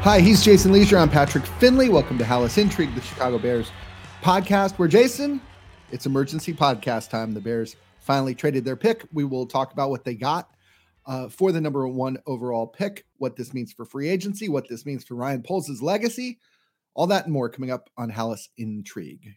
Hi, he's Jason Leisure. I'm Patrick Finley. Welcome to Hallis Intrigue, the Chicago Bears podcast, where Jason, it's emergency podcast time. The Bears finally traded their pick. We will talk about what they got for the number one overall pick, what this means for free agency, what this means for Ryan Poles' legacy, all that and more coming up on Hallis Intrigue.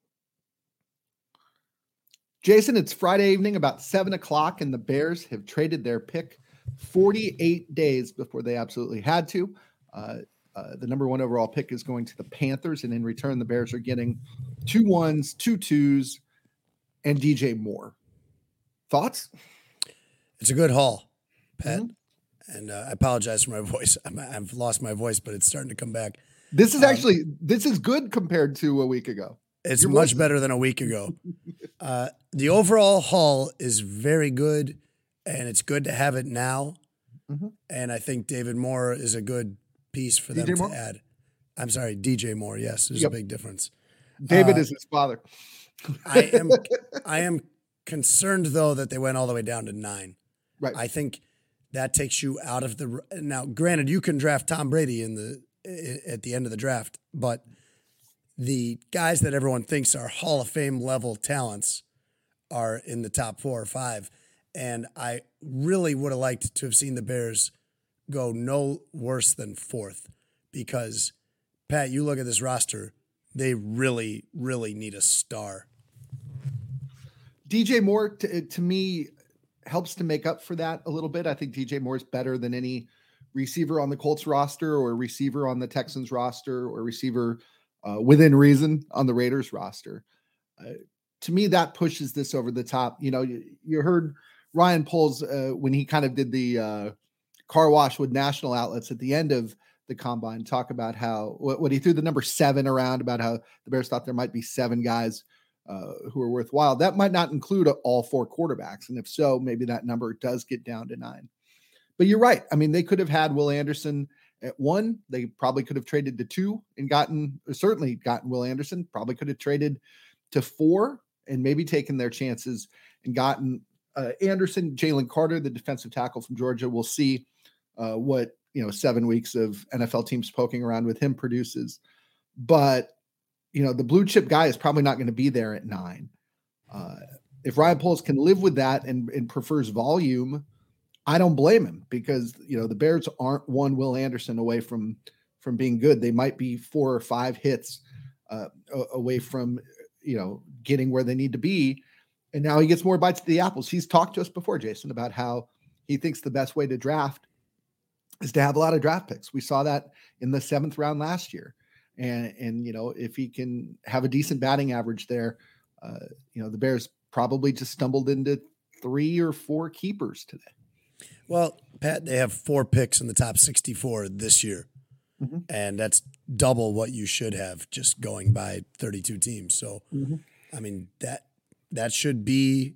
Jason, it's Friday evening, about 7 o'clock, and the Bears have traded their pick 48 days before they absolutely had to. The number one overall pick is going to the Panthers, and in return, the Bears are getting 2 1s, 2 2s, and DJ Moore. Thoughts? It's a good haul, Pat. Mm-hmm. And I apologize for my voice. I've lost my voice, but it's starting to come back. This is this is good compared to a week ago. It's much better than a week ago. The overall haul is very good, and it's good to have it now. Mm-hmm. And I think David Moore is a good piece for them to add. I'm sorry, DJ Moore. Yes, there's a big difference. David is his father. I am concerned though that they went all the way down to 9. Right. I think that takes you out of the now. Granted, you can draft Tom Brady at the end of the draft, but the guys that everyone thinks are Hall of Fame level talents are in the top 4 or 5, and I really would have liked to have seen the Bears go no worse than 4th, because, Pat, you look at this roster, they really, really need a star. DJ Moore, to me, helps to make up for that a little bit. I think DJ Moore is better than any receiver on the Colts roster or receiver on the Texans roster or receiver within reason on the Raiders roster. To me, that pushes this over the top. You know, you heard Ryan Poles when he kind of did the car wash with national outlets at the end of the combine talk about how what he threw the number 7 around, about how the Bears thought there might be 7 guys who are worthwhile. That might not include all 4 quarterbacks. And if so, maybe that number does get down to 9. But you're right. I mean, they could have had Will Anderson at 1. They probably could have traded to 2 and certainly gotten Will Anderson, probably could have traded to 4 and maybe taken their chances and gotten Anderson. Jalen Carter, the defensive tackle from Georgia. We'll see what 7 weeks of NFL teams poking around with him produces. But the blue chip guy is probably not going to be there at 9. If Ryan Poles can live with that and prefers volume, I don't blame him, because the Bears aren't one Will Anderson away from being good. They might be 4 or 5 hits away from getting where they need to be. And now he gets more bites of the apples. He's talked to us before, Jason, about how he thinks the best way to draft is to have a lot of draft picks. We saw that in the 7th round last year. And if he can have a decent batting average there, the Bears probably just stumbled into 3 or 4 keepers today. Well, Pat, they have 4 picks in the top 64 this year. Mm-hmm. And that's double what you should have just going by 32 teams. So, I mean, those should be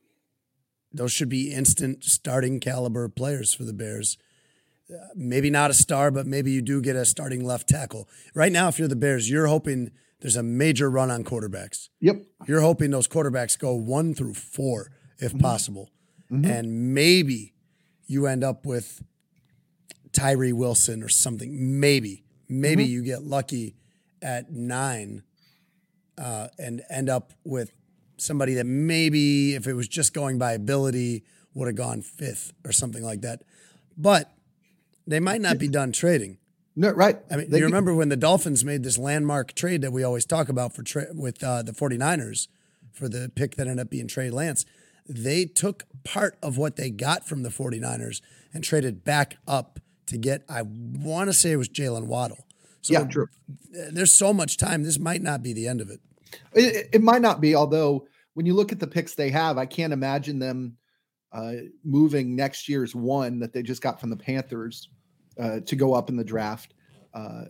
instant starting caliber players for the Bears. Maybe not a star, but maybe you do get a starting left tackle. Right now, if you're the Bears, you're hoping there's a major run on quarterbacks. Yep. You're hoping those quarterbacks go 1 through 4 if possible. Mm-hmm. And maybe you end up with Tyree Wilson or something. Maybe you get lucky at 9 and end up with somebody that maybe, if it was just going by ability, would have gone 5th or something like that. But they might not be done trading. No, right. I mean, you remember when the Dolphins made this landmark trade that we always talk about with the 49ers for the pick that ended up being Trey Lance? They took part of what they got from the 49ers and traded back up to get, I want to say it was Jalen Waddle. So yeah, true. There's so much time. This might not be the end of it. It might not be, although when you look at the picks they have, I can't imagine them moving next year's 1 that they just got from the Panthers to go up in the draft. A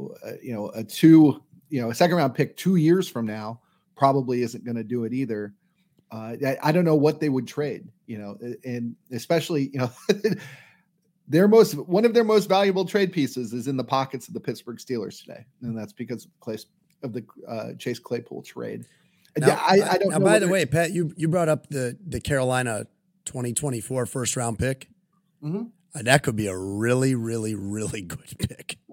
2 round pick 2 years from now probably isn't going to do it either. I don't know what they would trade, and especially, one of their most valuable trade pieces is in the pockets of the Pittsburgh Steelers today. And that's because of the Chase Claypool trade. Now, I don't know. By the way, Pat, you brought up the Carolina 2024 first round pick. Mm-hmm. That could be a really, really, really good pick.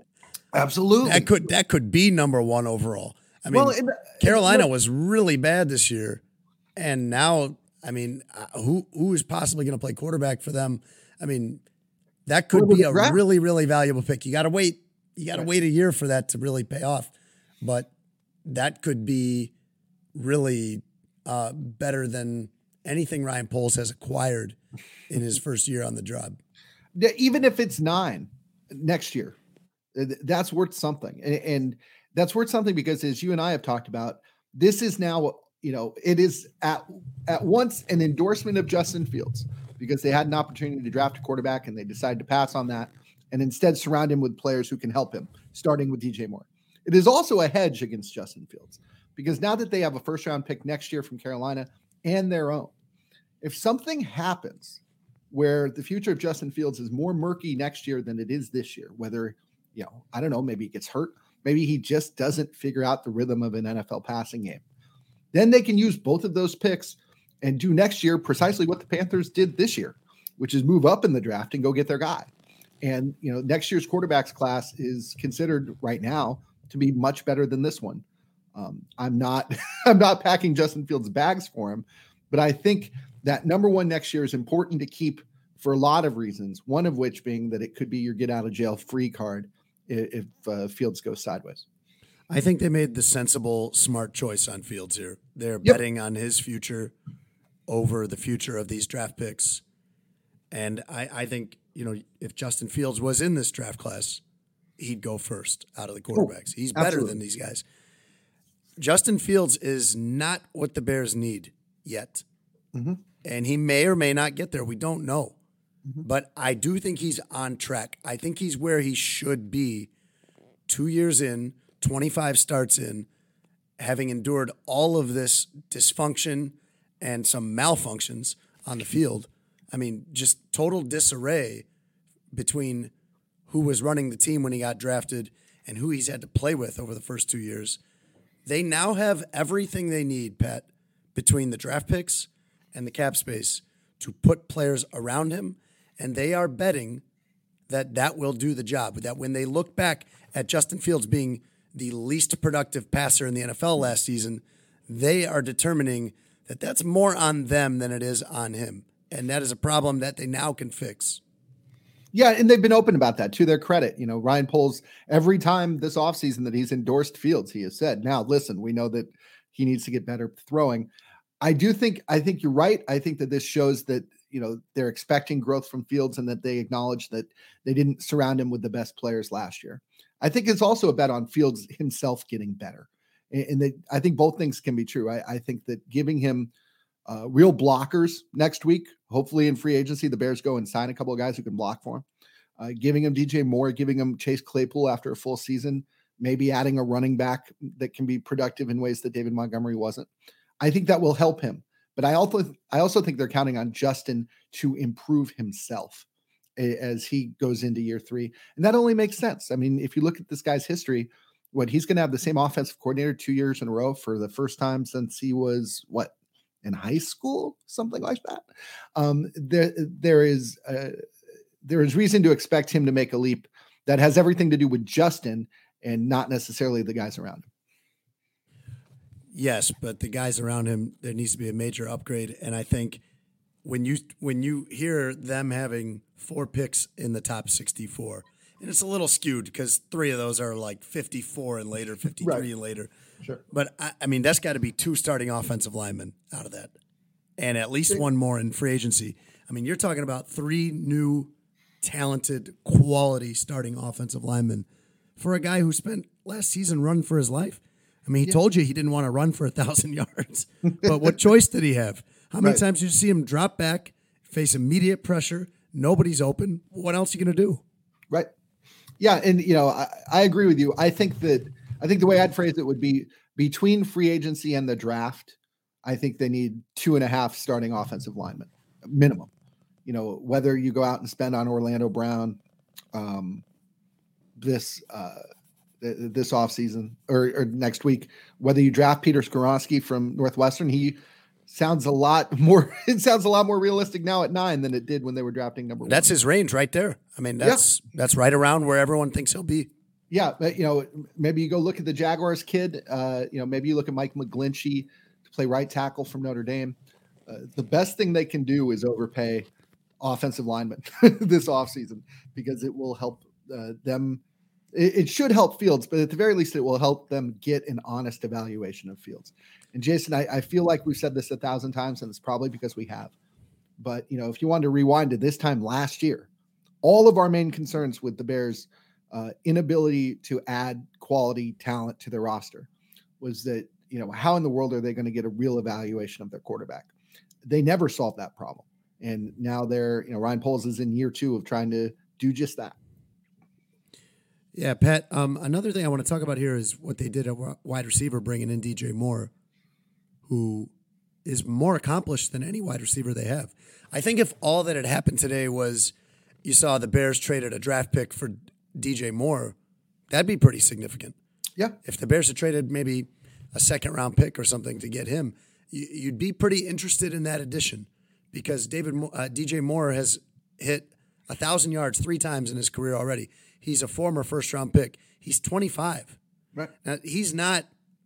Absolutely. That could be number one overall. I mean, Carolina was really bad this year, and now, I mean, who is possibly going to play quarterback for them? I mean, that could be a really, really valuable pick. You got to wait. You got to wait a year for that to really pay off, but that could be really better than anything Ryan Poles has acquired in his first year on the job. Even if it's 9 next year, that's worth something. And that's worth something because, as you and I have talked about, this is now, it is at once an endorsement of Justin Fields, because they had an opportunity to draft a quarterback and they decided to pass on that and instead surround him with players who can help him, starting with DJ Moore. It is also a hedge against Justin Fields, because now that they have a first-round pick next year from Carolina and their own, if something happens where the future of Justin Fields is more murky next year than it is this year, whether, I don't know, maybe he gets hurt, maybe he just doesn't figure out the rhythm of an NFL passing game, then they can use both of those picks and do next year precisely what the Panthers did this year, which is move up in the draft and go get their guy. And, next year's quarterbacks class is considered right now to be much better than this one. I'm not packing Justin Fields bags for him, but I think that number one next year is important to keep for a lot of reasons. One of which being that it could be your get out of jail free card if Fields goes sideways. I think they made the sensible, smart choice on Fields here. They're betting on his future over the future of these draft picks. And I think, if Justin Fields was in this draft class, he'd go first out of the quarterbacks. He's better than these guys. Justin Fields is not what the Bears need yet. Mm-hmm. And he may or may not get there. We don't know. Mm-hmm. But I do think he's on track. I think he's where he should be 2 years in, 25 starts in, having endured all of this dysfunction and some malfunctions on the field. I mean, just total disarray between who was running the team when he got drafted and who he's had to play with over the first 2 years. They now have everything they need, Pat, between the draft picks and the cap space to put players around him, and they are betting that will do the job. That when they look back at Justin Fields being the least productive passer in the NFL last season, they are determining that that's more on them than it is on him, and that is a problem that they now can fix. Yeah, and they've been open about that, to their credit. Ryan Poles, every time this offseason that he's endorsed Fields, he has said, now, listen, we know that he needs to get better throwing. I think you're right. I think that this shows that, they're expecting growth from Fields and that they acknowledge that they didn't surround him with the best players last year. I think it's also a bet on Fields himself getting better. And I think both things can be true. I think that giving him real blockers next week, hopefully in free agency, the Bears go and sign a couple of guys who can block for him. Giving him DJ Moore, giving him Chase Claypool after a full season, maybe adding a running back that can be productive in ways that David Montgomery wasn't. I think that will help him. But I also think they're counting on Justin to improve himself as he goes into year 3. And that only makes sense. I mean, if you look at this guy's history, he's going to have the same offensive coordinator 2 years in a row for the first time since he was in high school, something like that. There is reason to expect him to make a leap that has everything to do with Justin and not necessarily the guys around him. Yes, but the guys around him, there needs to be a major upgrade. And I think when you hear them having 4 picks in the top 64, and it's a little skewed because 3 of those are like 54 and later, 53 and later. Sure. But I mean, that's got to be 2 starting offensive linemen out of that, and at least 1 more in free agency. I mean, you're talking about 3 new, talented, quality starting offensive linemen for a guy who spent last season running for his life. I mean, he told you he didn't want to run for 1,000 yards, but what choice did he have? How many times did you see him drop back, face immediate pressure? Nobody's open. What else are you going to do? Right. Yeah. And, I agree with you. I think the way I'd phrase it would be between free agency and the draft. I think they need 2.5 starting offensive linemen minimum, whether you go out and spend on Orlando Brown, this offseason or next week, whether you draft Peter Skoronski from Northwestern, he sounds a lot more realistic now at 9 than it did when they were drafting number 1. That's his range right there. I mean, that's right around where everyone thinks he'll be. Yeah, but maybe you go look at the Jaguars kid. Maybe you look at Mike McGlinchey to play right tackle from Notre Dame. The best thing they can do is overpay offensive linemen this offseason because it will help them. It should help Fields, but at the very least, it will help them get an honest evaluation of Fields. And Jason, I feel like we've said this 1,000 times, and it's probably because we have. But if you wanted to rewind to this time last year, all of our main concerns with the Bears' inability to add quality talent to their roster was that how in the world are they going to get a real evaluation of their quarterback? They never solved that problem, and now they're Ryan Poles is in year 2 of trying to do just that. Yeah, Pat. Another thing I want to talk about here is what they did at wide receiver, bringing in DJ Moore, who is more accomplished than any wide receiver they have. I think if all that had happened today was you saw the Bears traded a draft pick for DJ Moore, that'd be pretty significant. Yeah. If the Bears had traded maybe a second-round pick or something to get him, you'd be pretty interested in that addition because DJ Moore has hit 1,000 yards 3 times in his career already. He's a former first-round pick. He's 25. Right. Now, he's not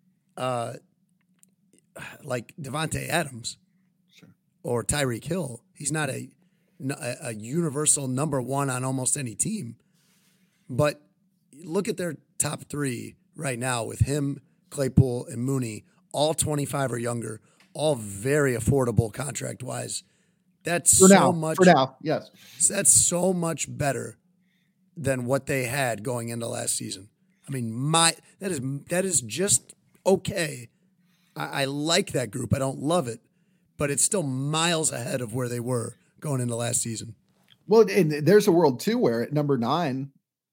like Devontae Adams or Tyreek Hill. He's not a universal number 1 on almost any team. But look at their top 3 right now with him, Claypool, and Mooney, all 25 or younger, all very affordable contract-wise. That's for now, yes. That's so much better than what they had going into last season. I mean, that is just okay. I like that group. I don't love it, but it's still miles ahead of where they were going into last season. Well, and there's a world too where at number 9,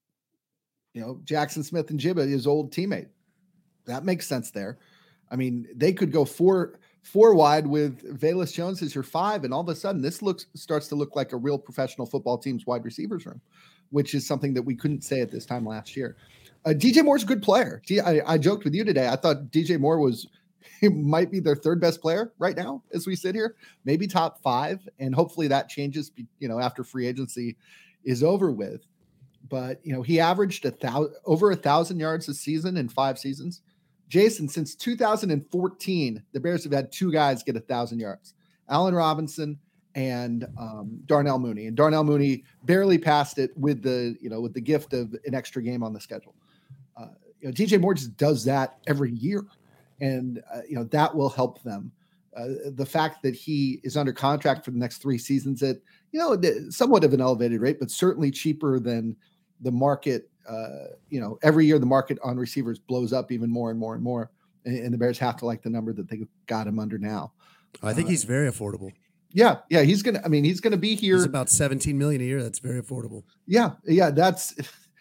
Jackson Smith and Jibba, his old teammate. That makes sense there. I mean, they could go four wide with Velus Jones as your 5, and all of a sudden this starts to look like a real professional football team's wide receivers room, which is something that we couldn't say at this time last year. DJ Moore's a good player. I joked with you today. I thought DJ Moore might be their 3rd best player right now as we sit here, maybe top 5, and hopefully that changes, after free agency is over with. But he averaged over 1,000 yards a season in 5 seasons. Jason, since 2014, the Bears have had 2 guys get 1,000 yards: Allen Robinson and Darnell Mooney. And Darnell Mooney barely passed it with the gift of an extra game on the schedule. DJ Moore just does that every year, and that will help them. The fact that he is under contract for the next 3 seasons at somewhat of an elevated rate, but certainly cheaper than the market. Every year the market on receivers blows up even more and more and more, and the Bears have to like the number that they got him under now. I think he's very affordable. Yeah, he's gonna be here. He's about $17 million a year. That's very affordable. Yeah, that's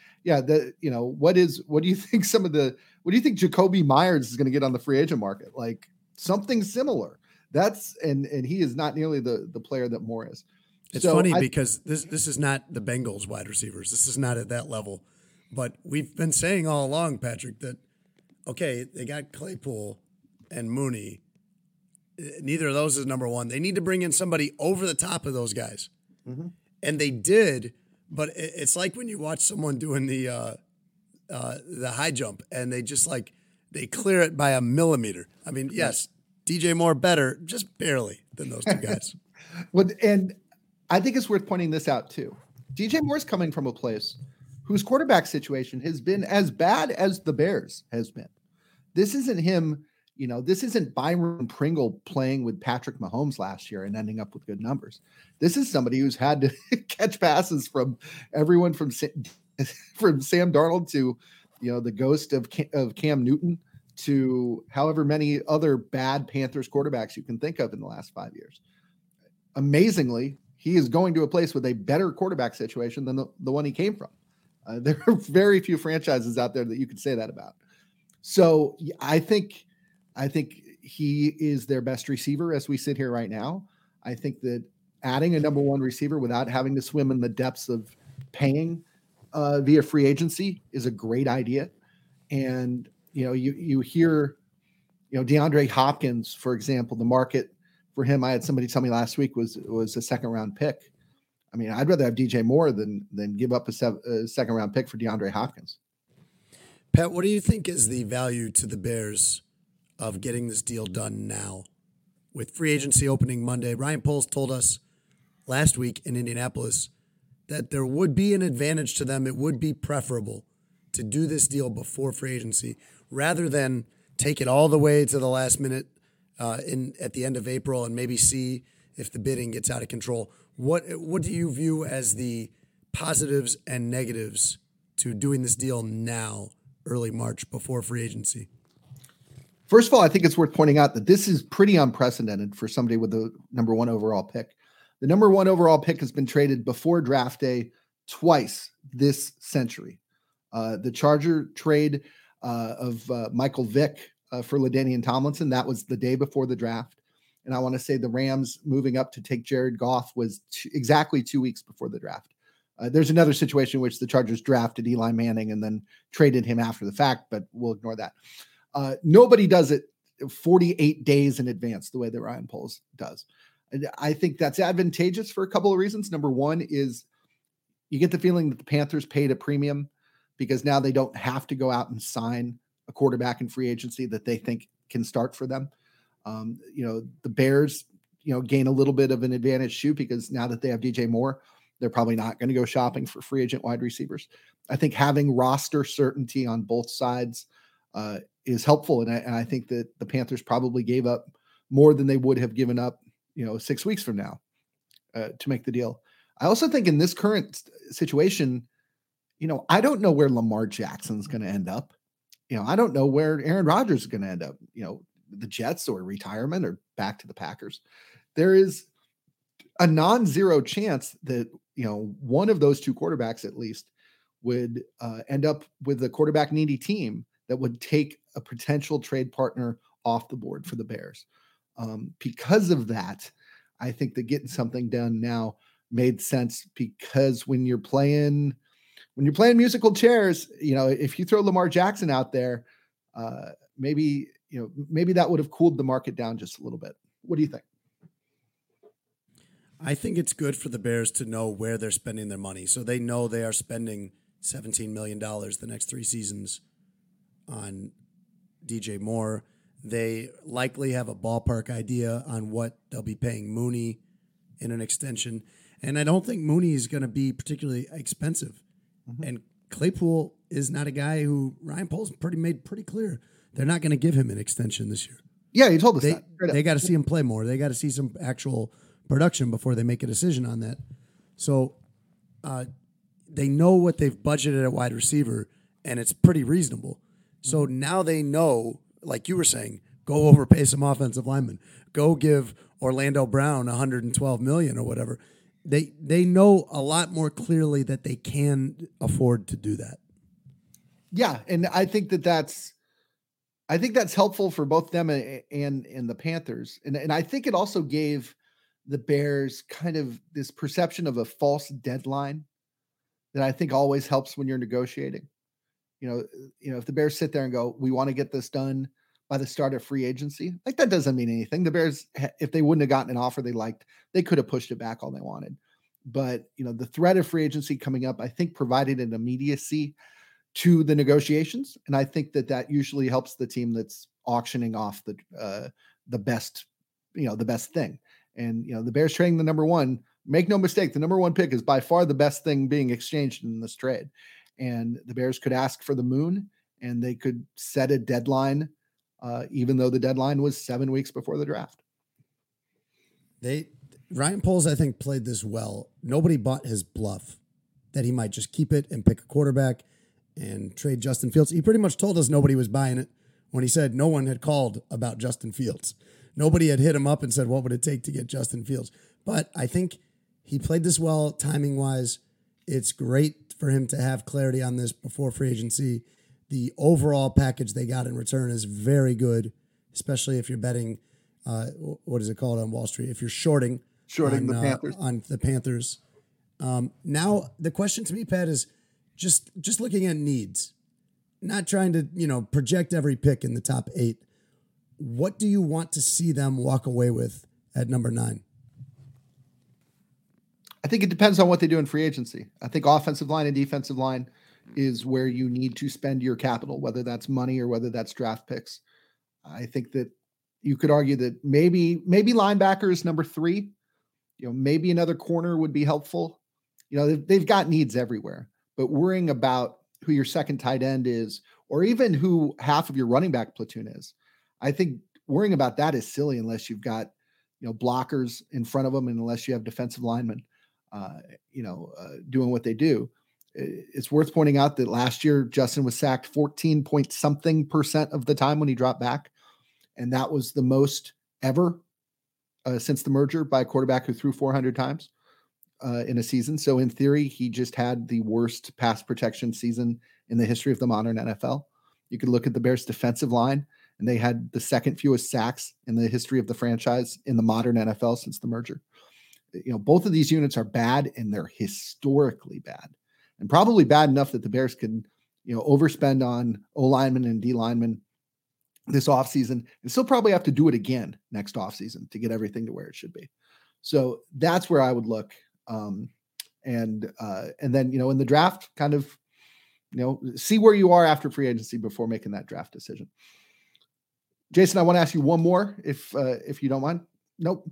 what do you think what do you think Jacoby Myers is going to get on the free agent market? Like something similar. And he is not nearly the player that Moore is. It's funny because this is not the Bengals wide receivers. This is not at that level. But we've been saying all along, Patrick, that, okay, they got Claypool and Mooney. Neither of those is number 1. They need to bring in somebody over the top of those guys. Mm-hmm. And they did, but it's like when you watch someone doing the high jump and they just they clear it by a millimeter. I mean, yes, DJ Moore better, just barely, than those 2 guys. And I think it's worth pointing this out too. DJ Moore's coming from a place whose quarterback situation has been as bad as the Bears has been. This isn't him, this isn't Byron Pringle playing with Patrick Mahomes last year and ending up with good numbers. This is somebody who's had to catch passes from everyone from Sam Darnold to, the ghost of Cam Newton to however many other bad Panthers quarterbacks you can think of in the last 5 years. Amazingly, he is going to a place with a better quarterback situation than the one he came from. There are very few franchises out there that you could say that about. So I think he is their best receiver as we sit here right now. I think that adding a number 1 receiver without having to swim in the depths of paying via free agency is a great idea. And, you hear, DeAndre Hopkins, for example, the market for him, I had somebody tell me last week was a 2nd-round pick. I mean, I'd rather have DJ Moore than give up a 2nd-round pick for DeAndre Hopkins. Pat, what do you think is the value to the Bears of getting this deal done now? With free agency opening Monday, Ryan Poles told us last week in Indianapolis that there would be an advantage to them. It would be preferable to do this deal before free agency rather than take it all the way to the last minute at the end of April and maybe see if the bidding gets out of control. What do you view as the positives and negatives to doing this deal now, early March, before free agency? First of all, I think it's worth pointing out that this is pretty unprecedented for somebody with the number 1 overall pick. The number 1 overall pick has been traded before draft day twice this century. The Charger trade of Michael Vick for LaDainian Tomlinson, that was the day before the draft. And I want to say the Rams moving up to take Jared Goff was exactly 2 weeks before the draft. There's another situation in which the Chargers drafted Eli Manning and then traded him after the fact, but we'll ignore that. Nobody does it 48 days in advance the way that Ryan Poles does. I think that's advantageous for a couple of reasons. Number one is you get the feeling that the Panthers paid a premium because now they don't have to go out and sign a quarterback in free agency that they think can start for them. The Bears, gain a little bit of an advantage too, because now that they have DJ Moore, they're probably not going to go shopping for free agent wide receivers. I think having roster certainty on both sides is helpful. And I think that the Panthers probably gave up more than they would have given up, 6 weeks from now to make the deal. I also think in this current situation, I don't know where Lamar Jackson's going to end up. I don't know where Aaron Rodgers is going to end up, the Jets or retirement or back to the Packers. There is a non-zero chance that, one of those two quarterbacks at least would end up with a quarterback needy team that would take a potential trade partner off the board for the Bears. Because of that, I think that getting something done now made sense, because when you're playing musical chairs, if you throw Lamar Jackson out there, maybe that would have cooled the market down just a little bit. What do you think? I think it's good for the Bears to know where they're spending their money. So they know they are spending $17 million the next 3 seasons on DJ Moore. They likely have a ballpark idea on what they'll be paying Mooney in an extension. And I don't think Mooney is going to be particularly expensive. Mm-hmm. And Claypool is not a guy who Ryan Poles made pretty clear they're not going to give him an extension this year. Yeah, he told us that. They got to see him play more. They got to see some actual production before they make a decision on that. So they know what they've budgeted at wide receiver, and it's pretty reasonable. So now they know, like you were saying, go overpay some offensive linemen. Go give Orlando Brown $112 million or whatever. They know a lot more clearly that they can afford to do that. Yeah, and I think that's helpful for both them and the Panthers. And I think it also gave the Bears kind of this perception of a false deadline that I think always helps when you're negotiating. If the Bears sit there and go, we want to get this done by the start of free agency, like that doesn't mean anything. The Bears, if they wouldn't have gotten an offer they liked, they could have pushed it back all they wanted. But, the threat of free agency coming up, I think provided an immediacy to the negotiations. And I think that usually helps the team that's auctioning off the best, the best thing. And, the Bears trading the number 1, make no mistake, the number 1 pick is by far the best thing being exchanged in this trade. And the Bears could ask for the moon, and they could set a deadline, even though the deadline was 7 weeks before the draft. Ryan Poles, I think, played this well. Nobody bought his bluff that he might just keep it and pick a quarterback and trade Justin Fields. He pretty much told us nobody was buying it when he said no one had called about Justin Fields. Nobody had hit him up and said, what would it take to get Justin Fields? But I think he played this well timing-wise. It's great for him to have clarity on this before free agency. The overall package they got in return is very good, especially if you're betting, what is it called on Wall Street? If you're shorting the Panthers. On the Panthers. Now, the question to me, Pat, is just looking at needs, not trying to, project every pick in the top 8. What do you want to see them walk away with at number 9? I think it depends on what they do in free agency. I think offensive line and defensive line, is where you need to spend your capital, whether that's money or whether that's draft picks. I think that you could argue that maybe linebacker is number 3. Maybe another corner would be helpful. They've got needs everywhere, but worrying about who your second tight end is, or even who half of your running back platoon is, I think worrying about that is silly unless you've got, blockers in front of them, and unless you have defensive linemen, doing what they do. It's worth pointing out that last year, Justin was sacked 14 point something% of the time when he dropped back. And that was the most ever since the merger by a quarterback who threw 400 times in a season. So in theory, he just had the worst pass protection season in the history of the modern NFL. You could look at the Bears defensive line, and they had the second fewest sacks in the history of the franchise in the modern NFL since the merger. Both of these units are bad, and they're historically bad, and probably bad enough that the Bears can, overspend on O linemen and D linemen this offseason, and still probably have to do it again next offseason to get everything to where it should be. So that's where I would look. And then, in the draft, kind of, see where you are after free agency before making that draft decision. Jason, I want to ask you one more, if you don't mind. Nope.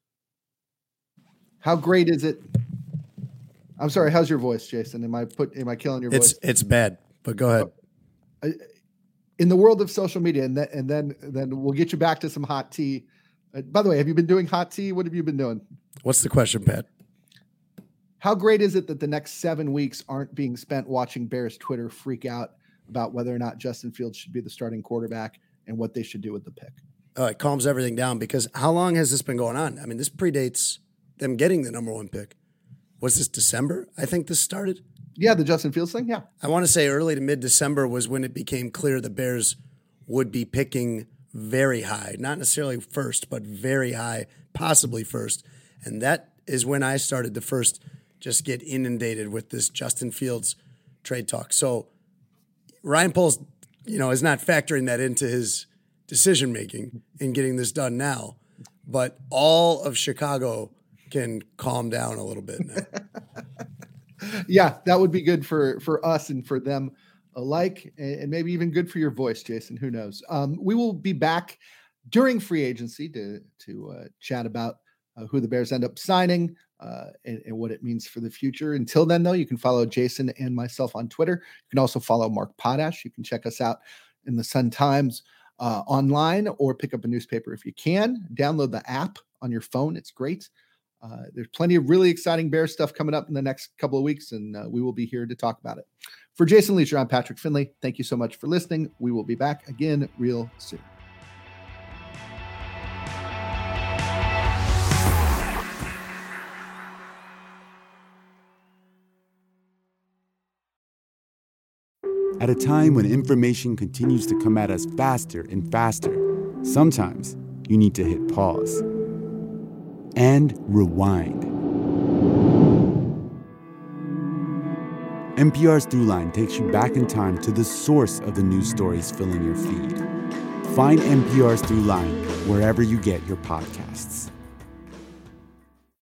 How great is it? I'm sorry. How's your voice, Jason? Am I killing your voice? It's bad, but go ahead. In the world of social media, and then we'll get you back to some hot tea. By the way, have you been doing hot tea? What have you been doing? What's the question, Pat? How great is it that the next 7 weeks aren't being spent watching Bears Twitter freak out about whether or not Justin Fields should be the starting quarterback and what they should do with the pick? Oh, it calms everything down, because how long has this been going on? I mean, this predates them getting the number 1 pick. Was this December? I think this started. Yeah, the Justin Fields thing. Yeah. I want to say early to mid-December was when it became clear the Bears would be picking very high, not necessarily first, but very high, possibly first. And that is when I started to first just get inundated with this Justin Fields trade talk. So Ryan Poles, is not factoring that into his decision-making in getting this done now. But all of Chicago can calm down a little bit now. Yeah, that would be good for us and for them alike, and maybe even good for your voice, Jason. Who knows? We will be back during free agency to chat about who the Bears end up signing and what it means for the future. Until then, though, you can follow Jason and myself on Twitter. You can also follow Mark Potash. You can check us out in the Sun-Times online, or pick up a newspaper if you can. Download the app on your phone. It's great. There's plenty of really exciting Bears stuff coming up in the next couple of weeks, and we will be here to talk about it. For Jason Lieser, I'm Patrick Finley. Thank you so much for listening. We will be back again real soon. At a time when information continues to come at us faster and faster, sometimes you need to hit pause and rewind. NPR's Throughline takes you back in time to the source of the news stories filling your feed. Find NPR's Throughline wherever you get your podcasts.